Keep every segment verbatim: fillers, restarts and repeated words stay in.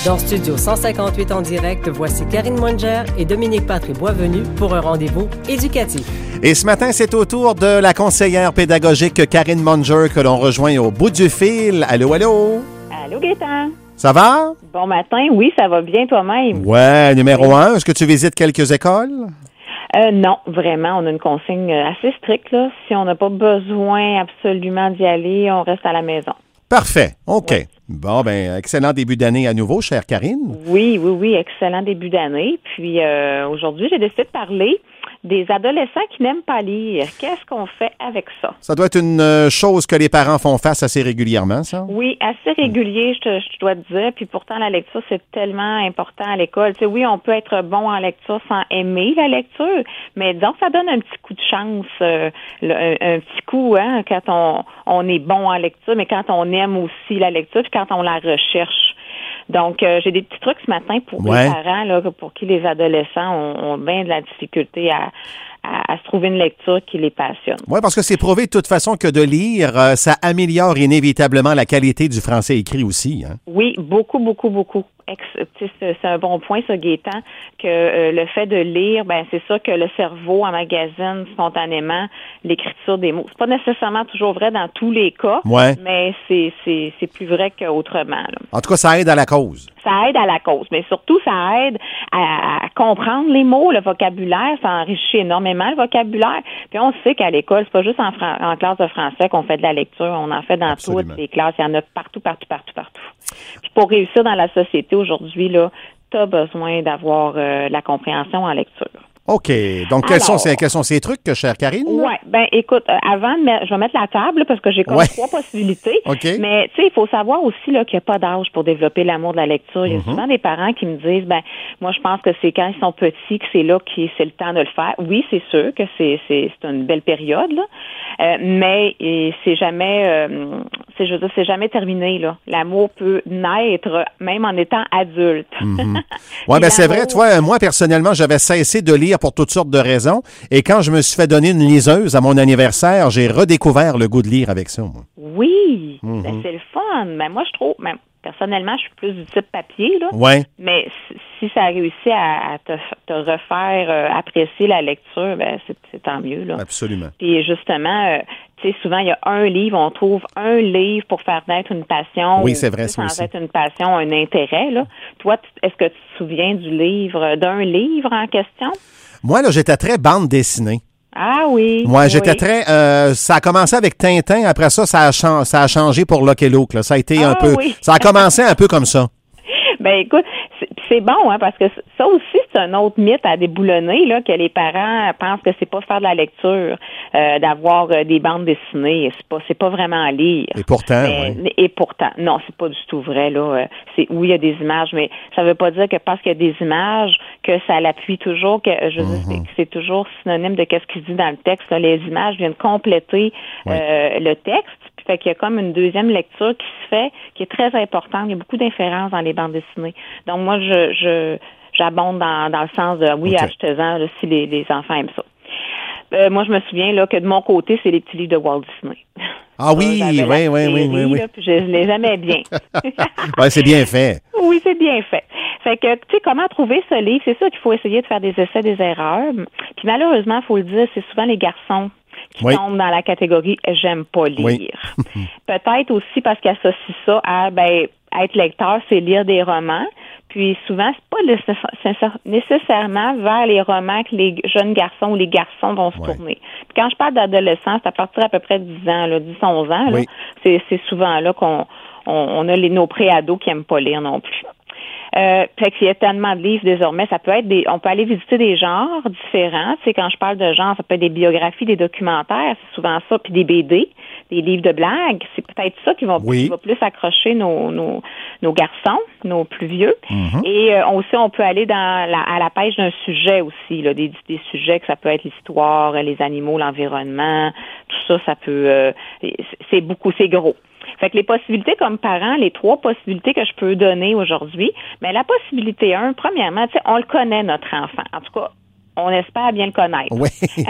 Dans Studio cent cinquante-huit en direct, voici Karine Munger et Dominique Patry-Boisvenu pour un rendez-vous éducatif. Et ce matin, c'est au tour de la conseillère pédagogique Karine Munger que l'on rejoint au bout du fil. Allô, allô? Allô, Gaëtan. Ça va? Bon matin, oui, ça va bien toi-même. Ouais, numéro oui. un, est-ce que tu visites quelques écoles? Euh, non, vraiment, on a une consigne assez stricte, là. Si on n'a pas besoin absolument d'y aller, on reste à la maison. Parfait, OK. Oui. Bon, ben, excellent début d'année à nouveau, chère Karine. Oui, oui, oui, excellent début d'année. Puis euh, aujourd'hui, j'ai décidé de parler des adolescents qui n'aiment pas lire. Qu'est-ce qu'on fait avec ça? Ça doit être une euh, chose que les parents font face assez régulièrement, ça? Oui, assez régulier, je, te, je dois te dire. Puis pourtant, la lecture, c'est tellement important à l'école. Tu sais, oui, on peut être bon en lecture sans aimer la lecture, mais donc ça donne un petit coup de chance, euh, le, un, un petit coup, hein, quand on, on est bon en lecture, mais quand on aime aussi la lecture, puis quand on la recherche. Donc, euh, j'ai des petits trucs ce matin pour ouais. les parents, là, pour qui les adolescents ont, ont bien de la difficulté à, à, à se trouver une lecture qui les passionne. Oui, parce que c'est prouvé de toute façon que de lire, euh, ça améliore inévitablement la qualité du français écrit aussi. Hein? Oui, beaucoup, beaucoup, beaucoup. C'est, c'est un bon point, ça, Gaétan, que euh, le fait de lire, ben c'est ça que le cerveau emmagasine spontanément l'écriture des mots. C'est pas nécessairement toujours vrai dans tous les cas, ouais. mais c'est, c'est, c'est plus vrai qu'autrement. Là. En tout cas, ça aide à la cause. Ça aide à la cause, mais surtout, ça aide à, à comprendre les mots, le vocabulaire, ça enrichit énormément le vocabulaire. Puis on sait qu'à l'école, c'est pas juste en, fran- en classe de français qu'on fait de la lecture, on en fait dans Absolument. Toutes les classes, il y en a partout, partout, partout, partout. Puis pour réussir dans la société aujourd'hui, là, tu as besoin d'avoir euh, la compréhension en lecture. OK. Donc, quels, Alors, sont ces, quels sont ces trucs, chère Karine? Oui. Ben écoute, euh, avant, de mettre, je vais mettre la table là, parce que j'ai comme ouais. trois possibilités. Okay. Mais tu sais, il faut savoir aussi là, qu'il n'y a pas d'âge pour développer l'amour de la lecture. Il y a mm-hmm. souvent des parents qui me disent, ben moi, je pense que c'est quand ils sont petits que c'est là que c'est le temps de le faire. Oui, c'est sûr que c'est, c'est, c'est une belle période, là. Euh, mais et c'est jamais, euh, c'est, je veux dire, c'est jamais terminé, là. L'amour peut naître même en étant adulte. Mm-hmm. Oui, ben c'est vrai. Tu vois, moi, personnellement, j'avais cessé de lire pour toutes sortes de raisons. Et quand je me suis fait donner une liseuse à mon anniversaire, j'ai redécouvert le goût de lire avec ça, moi. Oui, mm-hmm. ben, c'est le fun. Mais moi, je trouve, ben, personnellement, je suis plus du type papier, là. Ouais. Mais si ça a réussi à, à te, te refaire euh, apprécier la lecture, ben c'est, c'est tant mieux, là. Absolument. Et justement, euh, tu sais, souvent, il y a un livre, on trouve un livre pour faire naître une passion. Oui, c'est vrai, ça aussi. Sans être une passion, un intérêt, là. Toi, est-ce que tu te souviens du livre, d'un livre en question? Moi, là, j'étais très bande dessinée. Ah oui. Moi, j'étais oui. très... Euh, ça a commencé avec Tintin. Après ça, ça a, cha- ça a changé pour Lucky Luke. Là. Ça a été ah, un peu... Oui. Ça a commencé un peu comme ça. Ben écoute, c'est, c'est bon, hein, parce que ça aussi, c'est un autre mythe à déboulonner, là, que les parents pensent que c'est pas faire de la lecture, euh, d'avoir euh, des bandes dessinées. C'est pas, c'est pas vraiment lire. Et pourtant, mais, oui. Et pourtant, non, c'est pas du tout vrai, là. C'est, oui, il y a des images, mais ça veut pas dire que parce qu'il y a des images, que ça l'appuie toujours, que je veux mm-hmm. dire, c'est toujours synonyme de qu'est-ce qu'il dit dans le texte, là. Les images viennent compléter oui. euh, le texte. Fait qu'il y a comme une deuxième lecture qui se fait, qui est très importante. Il y a beaucoup d'inférences dans les bandes dessinées. Donc, moi, je, je j'abonde dans, dans le sens de, oui, okay. achetez-en là, si les, les enfants aiment ça. Euh, moi, je me souviens là que de mon côté, c'est les petits livres de Walt Disney. Ah oui, oui, oui, oui, oui, oui. Là, puis je les aimais bien. Oui, c'est bien fait. Oui, c'est bien fait. Fait que, tu sais, comment trouver ce livre? C'est sûr qu'il faut essayer de faire des essais, des erreurs. Puis malheureusement, il faut le dire, c'est souvent les garçons qui oui. tombent dans la catégorie « j'aime pas lire oui. ». Peut-être aussi parce qu'ils associent ça à, ben, être lecteur, c'est lire des romans. Puis souvent, c'est pas nécessairement vers les romans que les jeunes garçons ou les garçons vont se ouais. tourner. Puis quand je parle d'adolescence, c'est à partir d'à peu près de dix ans, là, dix onze ans, là, oui. c'est, c'est souvent là qu'on on, on a les, nos pré-ados qui aiment pas lire non plus. Euh, fait qu'il y a tellement de livres désormais, ça peut être des, on peut aller visiter des genres différents. Tu sais, quand je parle de genre, ça peut être des biographies, des documentaires, c'est souvent ça, puis des B D, des livres de blagues. C'est peut-être ça qui va, oui. qui va plus accrocher nos, nos, nos garçons, nos plus vieux. Mm-hmm. Et euh, aussi, on peut aller dans la, à la pêche d'un sujet aussi, là, des, des sujets que ça peut être l'histoire, les animaux, l'environnement, tout ça, ça peut, euh, c'est beaucoup, c'est gros. Fait que les possibilités comme parents, les trois possibilités que je peux donner aujourd'hui, mais la possibilité un, premièrement, tu sais, on le connaît, notre enfant. En tout cas, on espère bien le connaître. Oui.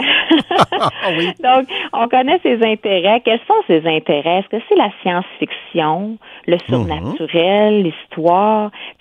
oui. Donc, on connaît ses intérêts. Quels sont ses intérêts? Est-ce que c'est la science-fiction, le surnaturel, mm-hmm. l'histoire?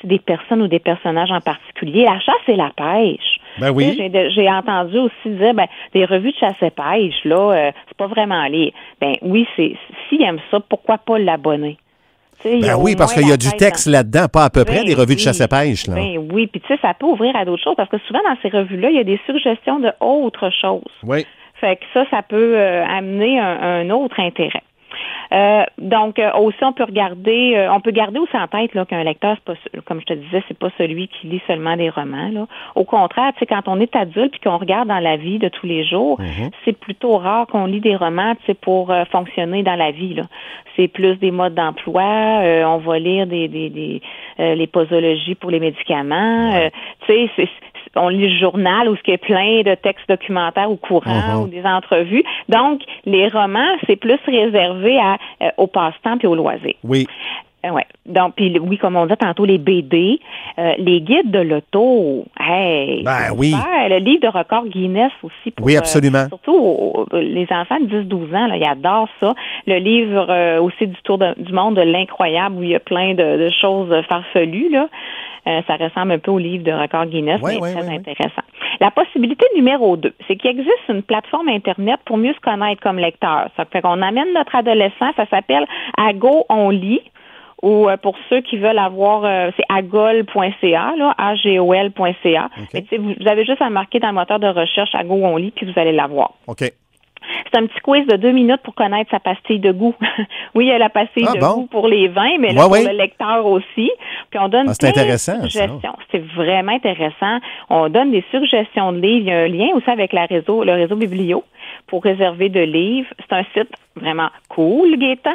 des personnes ou des personnages en particulier. La chasse et la pêche. Ben oui. J'ai, j'ai entendu aussi dire, ben, des revues de chasse et pêche, là, euh, c'est pas vraiment lire. Ben oui, c'est, s'ils aiment ça, pourquoi pas l'abonner? Ben oui, parce qu'il y a du texte dans... là-dedans, pas à peu près, ben, des revues oui. de chasse et pêche. Là. Ben oui, puis tu sais, ça peut ouvrir à d'autres choses, parce que souvent, dans ces revues-là, il y a des suggestions de autres choses. Oui. Fait que ça, ça peut euh, amener un, un autre intérêt. Euh, donc euh, aussi on peut regarder, euh, on peut garder aussi en tête là qu'un lecteur, c'est pas, comme je te disais, c'est pas celui qui lit seulement des romans. Là. Au contraire, tu sais, quand on est adulte puis qu'on regarde dans la vie de tous les jours, mm-hmm. c'est plutôt rare qu'on lit des romans, tu sais, pour euh, fonctionner dans la vie. Là. C'est plus des modes d'emploi. Euh, on va lire des des, des euh, les posologies pour les médicaments. Euh, tu sais, c'est on lit le journal où il y a plein de textes documentaires ou courants mm-hmm. ou des entrevues. Donc, les romans, c'est plus réservé à, euh, au passe-temps et au loisir. Oui. Euh, ouais. Donc, puis oui, comme on dit tantôt, les B D, euh, les guides de l'auto, hey, ben oui. Super. Le livre de record Guinness aussi. Pour, oui, absolument. Euh, surtout aux, les enfants de dix douze ans, là, ils adorent ça. Le livre euh, aussi du Tour de, du monde de l'incroyable où il y a plein de, de choses farfelues, là. Euh, ça ressemble un peu au livre de record Guinness, oui, mais oui, très oui, intéressant. Oui. La possibilité numéro deux, c'est qu'il existe une plateforme Internet pour mieux se connaître comme lecteur. Ça fait qu'on amène notre adolescent, ça s'appelle Ago On lit, ou euh, pour ceux qui veulent avoir, euh, c'est agol point c a, là, A G O L point c a. Okay. Mais tu sais, vous, vous avez juste à marquer dans le moteur de recherche Ago On lit, puis vous allez l'avoir. OK. C'est un petit quiz de deux minutes pour connaître sa pastille de goût. Oui, il y a la pastille ah, de bon. goût pour les vins, mais là, ouais, pour oui. le lecteur aussi. Puis on donne ah, plein intéressant, de suggestions. Ça. C'est vraiment intéressant. On donne des suggestions de livres. Il y a un lien aussi avec la réseau, le réseau Biblio pour réserver de livres. C'est un site vraiment cool, Gaétan,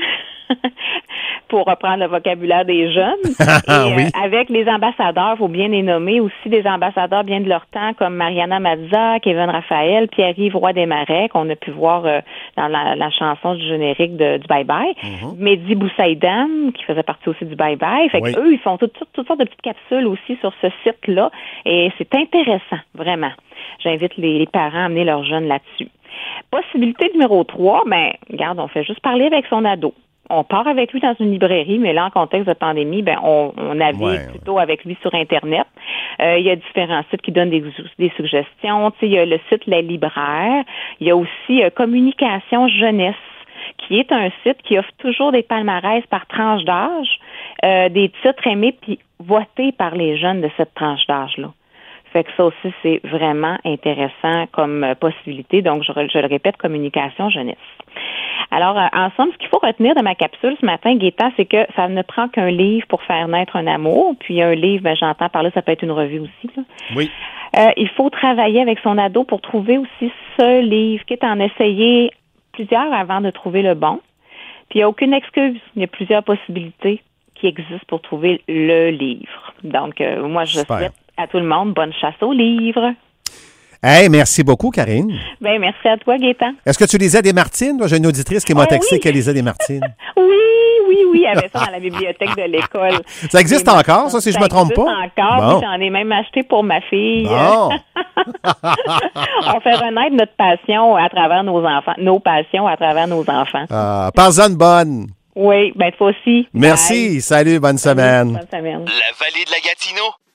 pour reprendre le vocabulaire des jeunes. Et oui. euh, avec les ambassadeurs, il faut bien les nommer aussi, des ambassadeurs bien de leur temps, comme Mariana Mazza, Kevin Raphaël, Pierre-Yves Roy-Desmarais, qu'on a pu voir euh, dans la, la chanson du générique de, du Bye Bye. Mm-hmm. Mehdi Boussaïdan, qui faisait partie aussi du Bye Bye. Fait oui. qu'eux, ils font toutes, toutes, toutes sortes de petites capsules aussi sur ce site-là. Et c'est intéressant, vraiment. J'invite les, les parents à amener leurs jeunes là-dessus. Possibilité numéro trois, ben, regarde, on fait juste parler avec son ado. On part avec lui dans une librairie, mais là, en contexte de pandémie, ben on, on navigue ouais, plutôt ouais. avec lui sur Internet. Euh, il y a différents sites qui donnent des, des suggestions. Tu sais, il y a le site La Libraire. Il y a aussi euh, Communication Jeunesse, qui est un site qui offre toujours des palmarès par tranche d'âge, euh, des titres aimés puis votés par les jeunes de cette tranche d'âge-là. Fait que ça aussi, c'est vraiment intéressant comme euh, possibilité. Donc, je, je le répète, Communication Jeunesse. Alors, euh, en somme, ce qu'il faut retenir de ma capsule ce matin, Gaétan, c'est que ça ne prend qu'un livre pour faire naître un amour. Puis un livre, ben, j'entends par là, ça peut être une revue aussi. Là. Oui. Euh, il faut travailler avec son ado pour trouver aussi ce livre, quitte à en essayer plusieurs avant de trouver le bon. Puis il n'y a aucune excuse. Il y a plusieurs possibilités qui existent pour trouver le livre. Donc, euh, moi, je Super. souhaite à tout le monde bonne chasse aux livres. Hey, merci beaucoup, Karine. Ben, merci à toi, Gaétan. Est-ce que tu lisais des Martines? J'ai une auditrice qui m'a ah, texté oui. qu'elle lisait des Martines. oui, oui, oui. Il y avait ça dans la bibliothèque de l'école. Ça existe encore, ça, si je ne me trompe pas? Ça existe encore, bon. Puis j'en ai même acheté pour ma fille. Bon. On fait renaître notre passion à travers nos enfants, nos passions à travers nos enfants. Ah, parle-en de bonne. Oui, ben toi aussi. Merci. Bye. Salut, bonne semaine. Bonne semaine. La vallée de la Gatineau.